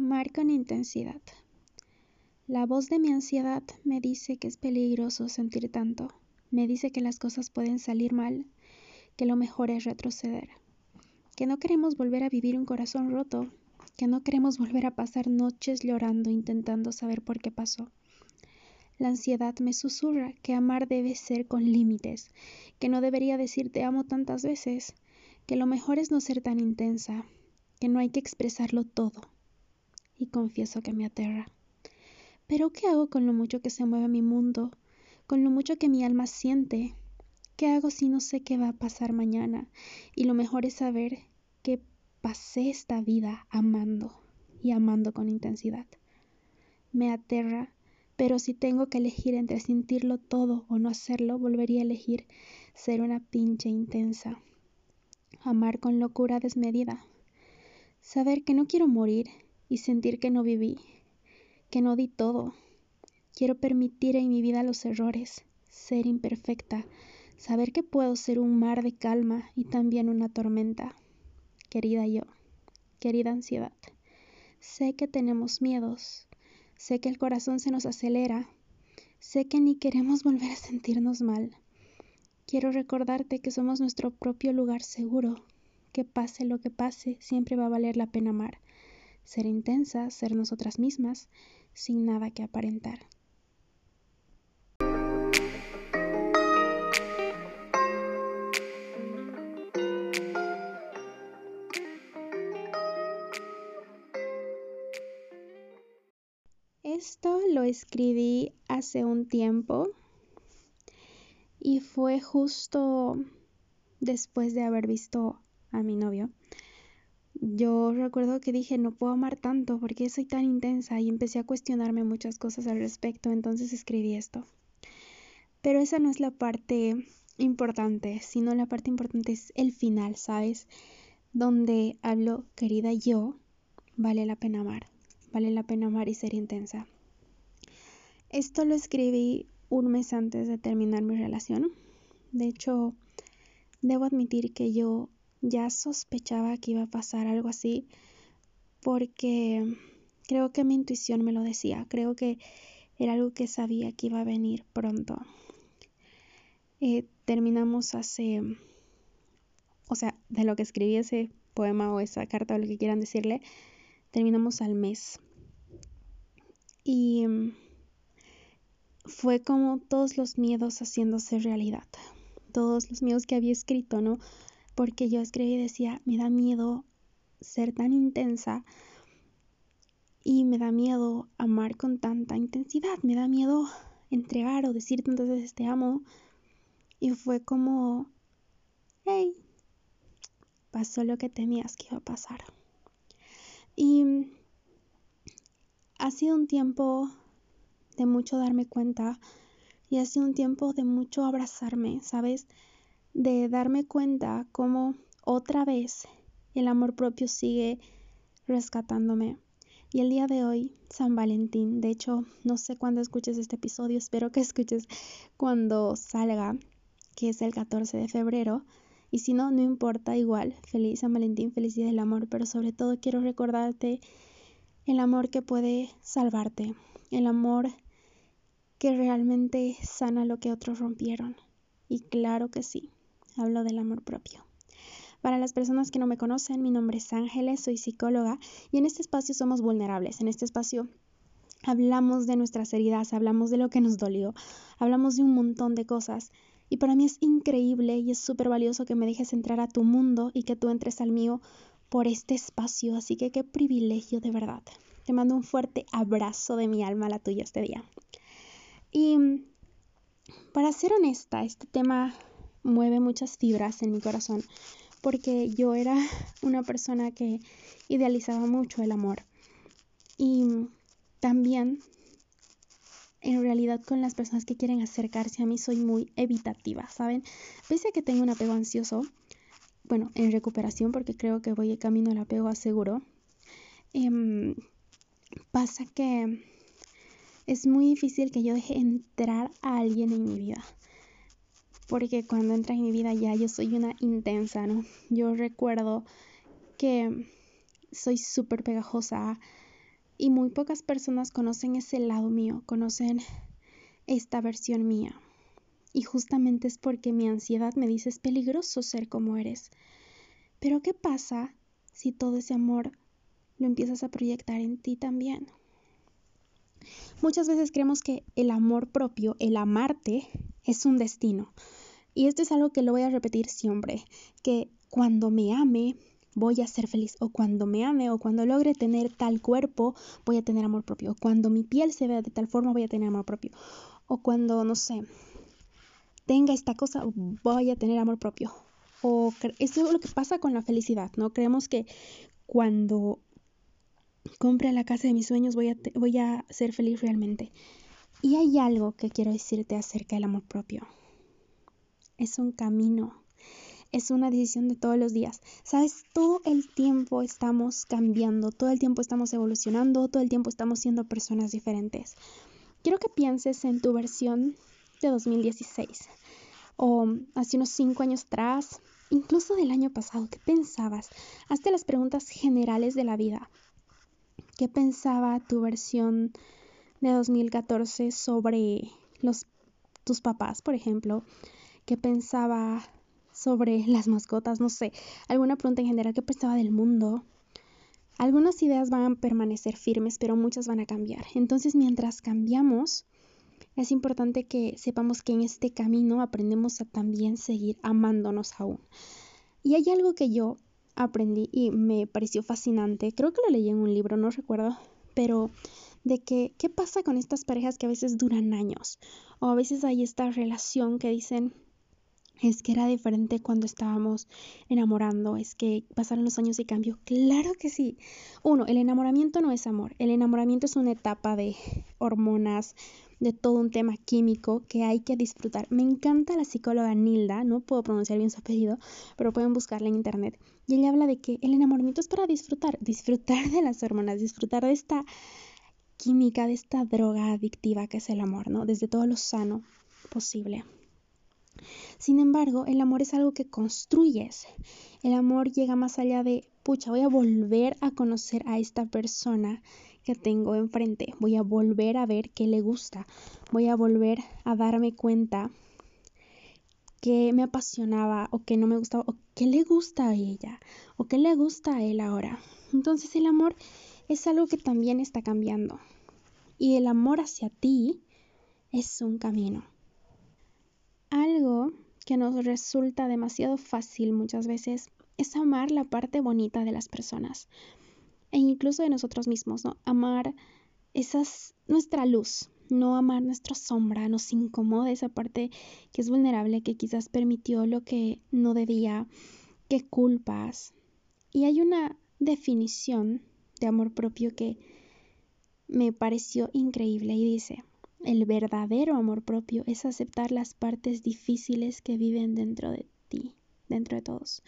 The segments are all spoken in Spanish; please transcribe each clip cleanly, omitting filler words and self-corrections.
Amar con intensidad. La voz de mi ansiedad me dice que es peligroso sentir tanto. Me dice que las cosas pueden salir mal, que lo mejor es retroceder, que no queremos volver a vivir un corazón roto, que no queremos volver a pasar noches llorando intentando saber por qué pasó. La ansiedad me susurra que amar debe ser con límites, que no debería decir te amo tantas veces, que lo mejor es no ser tan intensa, que no hay que expresarlo todo. Y confieso que me aterra. Pero ¿qué hago con lo mucho que se mueve mi mundo? Con lo mucho que mi alma siente. ¿Qué hago si no sé qué va a pasar mañana? Y lo mejor es saber que pasé esta vida amando y amando con intensidad. Me aterra, pero si tengo que elegir entre sentirlo todo o no hacerlo, volvería a elegir ser una pinche intensa. Amar con locura desmedida. Saber que no quiero morir y sentir que no viví, que no di todo. Quiero permitir en mi vida los errores, ser imperfecta, saber que puedo ser un mar de calma y también una tormenta. Querida yo, querida ansiedad, sé que tenemos miedos, sé que el corazón se nos acelera, sé que ni queremos volver a sentirnos mal. Quiero recordarte que somos nuestro propio lugar seguro, que pase lo que pase, siempre va a valer la pena amar. Ser intensas, ser nosotras mismas, sin nada que aparentar. Esto lo escribí hace un tiempo y fue justo después de haber visto a mi novio. Yo recuerdo que dije, no puedo amar tanto, ¿por qué soy tan intensa? Y empecé a cuestionarme muchas cosas al respecto, entonces escribí esto. Pero esa no es la parte importante, sino la parte importante es el final, ¿sabes? Donde hablo, querida yo, vale la pena amar y ser intensa. Esto lo escribí un mes antes de terminar mi relación. De hecho, debo admitir que yo ya sospechaba que iba a pasar algo así porque creo que mi intuición me lo decía. Creo que era algo que sabía que iba a venir pronto. Terminamos de lo que escribí ese poema o esa carta o lo que quieran decirle, terminamos al mes. Y fue como todos los miedos haciéndose realidad. Todos los miedos que había escrito, ¿no? Porque yo escribí y decía, me da miedo ser tan intensa y me da miedo amar con tanta intensidad, me da miedo entregar o decir tantas veces te amo. Y fue como, hey, pasó lo que temías que iba a pasar. Y ha sido un tiempo de mucho darme cuenta y ha sido un tiempo de mucho abrazarme, ¿sabes? De darme cuenta cómo otra vez el amor propio sigue rescatándome. Y el día de hoy, San Valentín, de hecho, no sé cuándo escuches este episodio, espero que escuches cuando salga, que es el 14 de febrero. Y si no, no importa, igual, feliz San Valentín, feliz día del amor, pero sobre todo quiero recordarte el amor que puede salvarte, el amor que realmente sana lo que otros rompieron. Y claro que sí, hablo del amor propio. Para las personas que no me conocen, mi nombre es Ángeles, soy psicóloga y en este espacio somos vulnerables. En este espacio hablamos de nuestras heridas, hablamos de lo que nos dolió, hablamos de un montón de cosas. Y para mí es increíble y es súper valioso que me dejes entrar a tu mundo y que tú entres al mío por este espacio. Así que qué privilegio de verdad. Te mando un fuerte abrazo de mi alma a la tuya este día. Y para ser honesta, este tema mueve muchas fibras en mi corazón porque yo era una persona que idealizaba mucho el amor y también en realidad con las personas que quieren acercarse a mí soy muy evitativa, ¿saben? Pese a que tengo un apego ansioso, bueno, en recuperación porque creo que voy camino al apego seguro, pasa que es muy difícil que yo deje entrar a alguien en mi vida. Porque cuando entra en mi vida ya yo soy una intensa, ¿no? Yo recuerdo que soy súper pegajosa, Y muy pocas personas conocen ese lado mío, conocen esta versión mía. Y justamente es porque mi ansiedad me dice es peligroso ser como eres. Pero ¿qué pasa si todo ese amor lo empiezas a proyectar en ti también? Muchas veces creemos que el amor propio, el amarte, es un destino. Y esto es algo que lo voy a repetir siempre, que cuando me ame voy a ser feliz, o cuando me ame, o cuando logre tener tal cuerpo voy a tener amor propio, o cuando mi piel se vea de tal forma voy a tener amor propio, o cuando, no sé, tenga esta cosa voy a tener amor propio. Eso es lo que pasa con la felicidad, ¿no? Creemos que cuando compre la casa de mis sueños voy a ser feliz realmente. Y hay algo que quiero decirte acerca del amor propio. Es un camino. Es una decisión de todos los días. ¿Sabes? Todo el tiempo estamos cambiando, todo el tiempo estamos evolucionando, todo el tiempo estamos siendo personas diferentes. Quiero que pienses en tu versión de 2016 o hace unos 5 años atrás, incluso del año pasado. ¿Qué pensabas? Hazte las preguntas generales de la vida. ¿Qué pensaba tu versión de 2014 sobre tus papás, por ejemplo? ¿Qué pensaba sobre las mascotas? No sé, alguna pregunta en general. ¿Qué pensaba del mundo? Algunas ideas van a permanecer firmes, pero muchas van a cambiar. Entonces, mientras cambiamos, es importante que sepamos que en este camino aprendemos a también seguir amándonos aún. Y hay algo que yo aprendí y me pareció fascinante. Creo que lo leí en un libro, no recuerdo, pero de que qué pasa con estas parejas que a veces duran años, o a veces hay esta relación que dicen es que era diferente cuando estábamos enamorando, es que pasaron los años y cambió. Claro que sí. El enamoramiento no es amor. El enamoramiento es una etapa de hormonas, de todo un tema químico que hay que disfrutar. Me encanta la psicóloga Nilda, no puedo pronunciar bien su apellido, pero pueden buscarla en internet. Y ella habla de que el enamoramiento es para disfrutar de las hormonas, disfrutar de esta química, de esta droga adictiva que es el amor, ¿no? Desde todo lo sano posible. Sin embargo, el amor es algo que construyes. El amor llega más allá de, pucha, voy a volver a conocer a esta persona que tengo enfrente. Voy a volver a ver qué le gusta. Voy a volver a darme cuenta que me apasionaba o que no me gustaba o qué le gusta a ella o qué le gusta a él ahora. Entonces el amor es algo que también está cambiando. Y el amor hacia ti es un camino. Algo que nos resulta demasiado fácil muchas veces es amar la parte bonita de las personas e incluso de nosotros mismos, ¿no? Amar nuestra luz, no amar nuestra sombra, nos incomoda esa parte que es vulnerable, que quizás permitió lo que no debía, que culpas. Y hay una definición de amor propio que me pareció increíble y dice: el verdadero amor propio es aceptar las partes difíciles que viven dentro de ti, dentro de todos.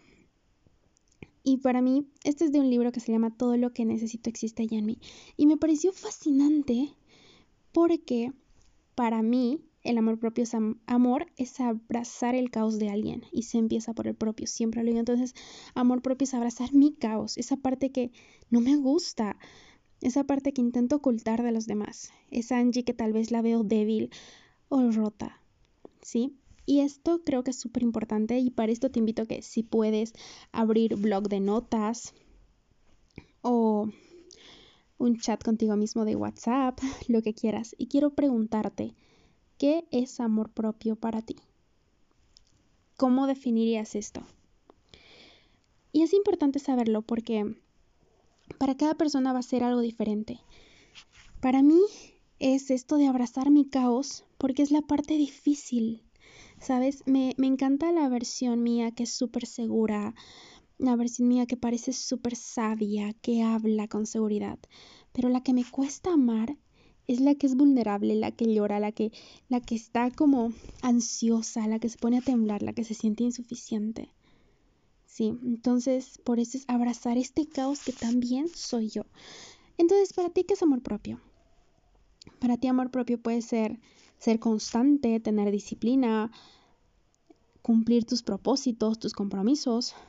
Y para mí, este es de un libro que se llama Todo lo que necesito existe ya en mí. Y me pareció fascinante porque para mí el amor propio es amor, es abrazar el caos de alguien y se empieza por el propio, siempre lo digo. Entonces, amor propio es abrazar mi caos, esa parte que no me gusta, esa parte que intento ocultar de los demás, esa Angie que tal vez la veo débil o rota, ¿sí? Y esto creo que es súper importante y para esto te invito a que si puedes abrir blog de notas o un chat contigo mismo de WhatsApp, lo que quieras. Y quiero preguntarte, ¿qué es amor propio para ti? ¿Cómo definirías esto? Y es importante saberlo porque para cada persona va a ser algo diferente. Para mí es esto de abrazar mi caos porque es la parte difícil, ¿sabes? Me encanta la versión mía que es súper segura, la versión mía que parece súper sabia, que habla con seguridad, pero la que me cuesta amar es la que es vulnerable, la que llora, la que está como ansiosa, la que se pone a temblar, la que se siente insuficiente. Sí, entonces por eso es abrazar este caos que también soy yo. Entonces, ¿para ti qué es amor propio? Para ti amor propio puede ser constante, tener disciplina, cumplir tus propósitos, tus compromisos,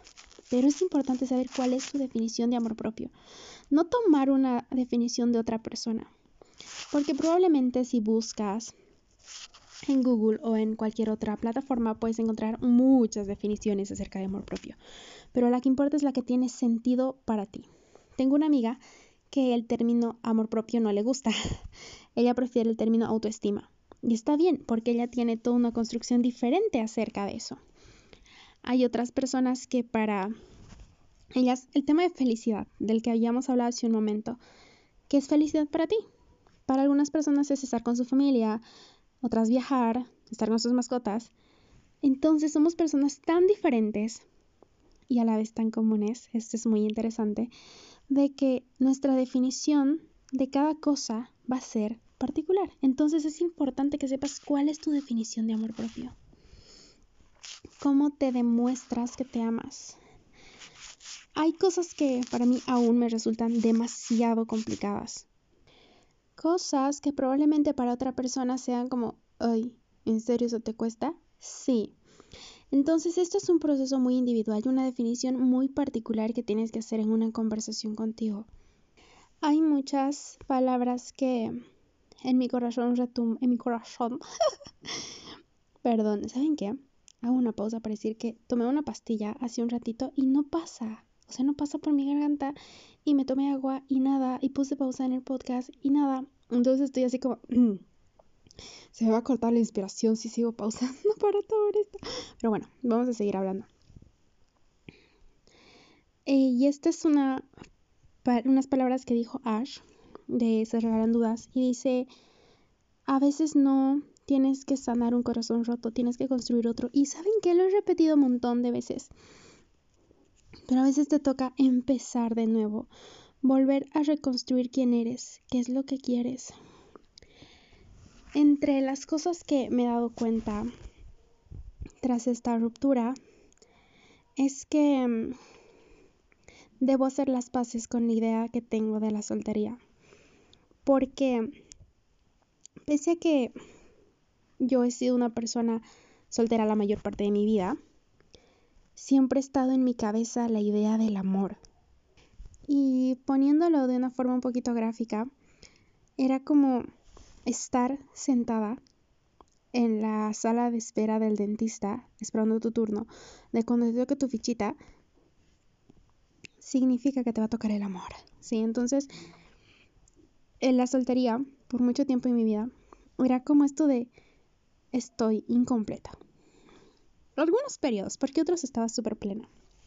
pero es importante saber cuál es tu definición de amor propio. No tomar una definición de otra persona, porque probablemente si buscas en Google o en cualquier otra plataforma puedes encontrar muchas definiciones acerca de amor propio, pero la que importa es la que tiene sentido para ti. Tengo una amiga que el término amor propio no le gusta. Ella prefiere el término autoestima. Y está bien, porque ella tiene toda una construcción diferente acerca de eso. Hay otras personas que para ellas, el tema de felicidad, del que habíamos hablado hace un momento, ¿qué es felicidad para ti? Para algunas personas es estar con su familia, otras viajar, estar con sus mascotas. Entonces somos personas tan diferentes y a la vez tan comunes, esto es muy interesante, de que nuestra definición de cada cosa va a ser particular. Entonces es importante que sepas cuál es tu definición de amor propio. ¿Cómo te demuestras que te amas? Hay cosas que para mí aún me resultan demasiado complicadas. Cosas que probablemente para otra persona sean como, ay, ¿en serio eso te cuesta? Sí. Entonces esto es un proceso muy individual y una definición muy particular que tienes que hacer en una conversación contigo. Hay muchas palabras que en mi corazón Perdón, ¿saben qué? Hago una pausa para decir que tomé una pastilla hace un ratito y no pasa. O sea, no pasa por mi garganta y me tomé agua y nada, y puse pausa en el podcast y nada. Entonces estoy así como, se me va a cortar la inspiración si sigo pausando para todo esto. Pero bueno, vamos a seguir hablando. Y esta es unas palabras que dijo Ash de Se Regalan Dudas y dice, a veces no tienes que sanar un corazón roto, tienes que construir otro. Y ¿saben qué? Lo he repetido un montón de veces. Pero a veces te toca empezar de nuevo, volver a reconstruir quién eres, qué es lo que quieres. Entre las cosas que me he dado cuenta tras esta ruptura es que debo hacer las paces con la idea que tengo de la soltería. Porque pese a que yo he sido una persona soltera la mayor parte de mi vida, siempre ha estado en mi cabeza la idea del amor. Y poniéndolo de una forma un poquito gráfica, era como estar sentada en la sala de espera del dentista, esperando tu turno, de cuando te toque tu fichita, significa que te va a tocar el amor, ¿sí? Entonces, en la soltería, por mucho tiempo en mi vida, era como esto de estoy incompleta. Algunos periodos, porque otros estaba súper plena.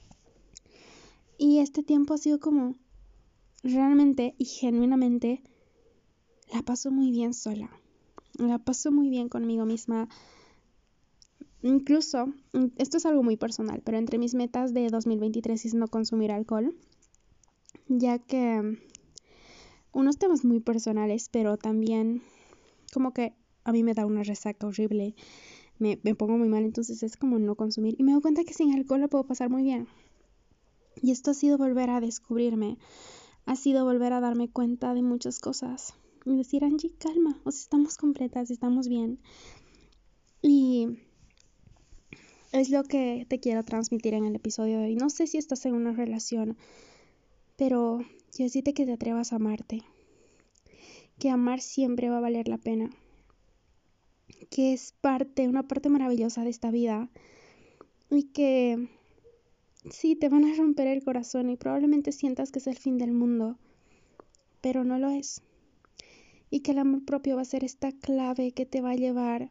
Y este tiempo ha sido como realmente y genuinamente la paso muy bien sola. La paso muy bien conmigo misma. Incluso, esto es algo muy personal, pero entre mis metas de 2023 es no consumir alcohol, ya que unos temas muy personales, pero también como que a mí me da una resaca horrible, me pongo muy mal, entonces es como no consumir. Y me doy cuenta que sin alcohol lo puedo pasar muy bien. Y esto ha sido volver a descubrirme, ha sido volver a darme cuenta de muchas cosas. Y decir, Angie, calma, o sea, estamos completas, estamos bien. Y es lo que te quiero transmitir en el episodio de hoy. No sé si estás en una relación, pero yo decirte que te atrevas a amarte. Que amar siempre va a valer la pena. Que es una parte maravillosa de esta vida. Y que sí, te van a romper el corazón y probablemente sientas que es el fin del mundo, pero no lo es. Y que el amor propio va a ser esta clave que te va a llevar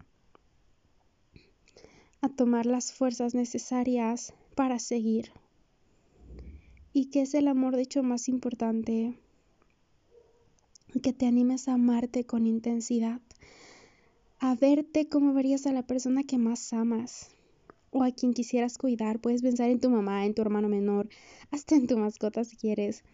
a tomar las fuerzas necesarias para seguir. Y que es el amor de hecho más importante, que te animes a amarte con intensidad, a verte como verías a la persona que más amas o a quien quisieras cuidar. Puedes pensar en tu mamá, en tu hermano menor, hasta en tu mascota si quieres,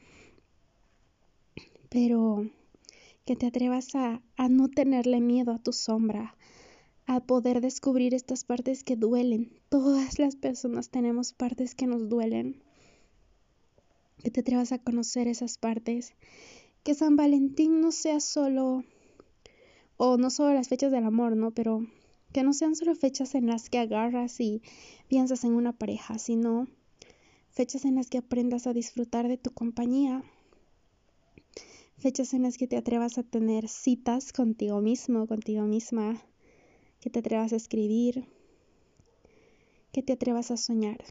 pero que te atrevas a no tenerle miedo a tu sombra, a poder descubrir estas partes que duelen. Todas las personas tenemos partes que nos duelen. Que te atrevas a conocer esas partes. Que San Valentín no sea solo, o no solo las fechas del amor, ¿no? Pero que no sean solo fechas en las que agarras y piensas en una pareja, sino fechas en las que aprendas a disfrutar de tu compañía, fechas en las que te atrevas a tener citas contigo mismo, contigo misma, que te atrevas a escribir, que te atrevas a soñar.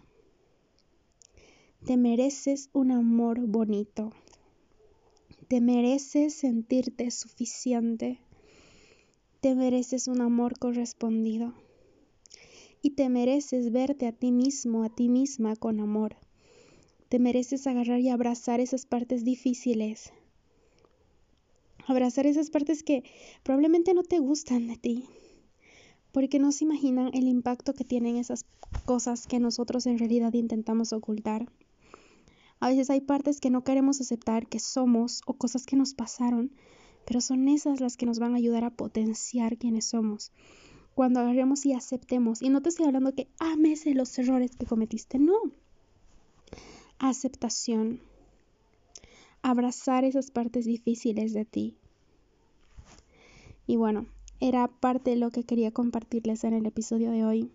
Te mereces un amor bonito, te mereces sentirte suficiente, te mereces un amor correspondido y te mereces verte a ti mismo, a ti misma con amor. Te mereces agarrar y abrazar esas partes difíciles, abrazar esas partes que probablemente no te gustan de ti, porque no se imaginan el impacto que tienen esas cosas que nosotros en realidad intentamos ocultar. A veces hay partes que no queremos aceptar que somos o cosas que nos pasaron, pero son esas las que nos van a ayudar a potenciar quienes somos. Cuando agarremos y aceptemos, y no te estoy hablando que ames los errores que cometiste, no. Aceptación. Abrazar esas partes difíciles de ti. Y bueno, era parte de lo que quería compartirles en el episodio de hoy.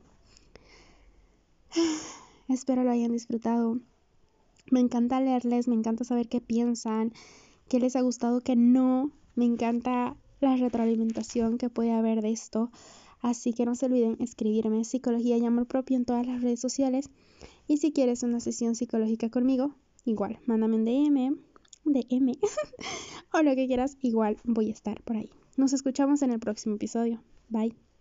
Espero lo hayan disfrutado. Me encanta leerles, me encanta saber qué piensan, qué les ha gustado, qué no. Me encanta la retroalimentación que puede haber de esto. Así que no se olviden escribirme Psicología y Amor Propio en todas las redes sociales. Y si quieres una sesión psicológica conmigo, igual, mándame un DM o lo que quieras, igual voy a estar por ahí. Nos escuchamos en el próximo episodio. Bye.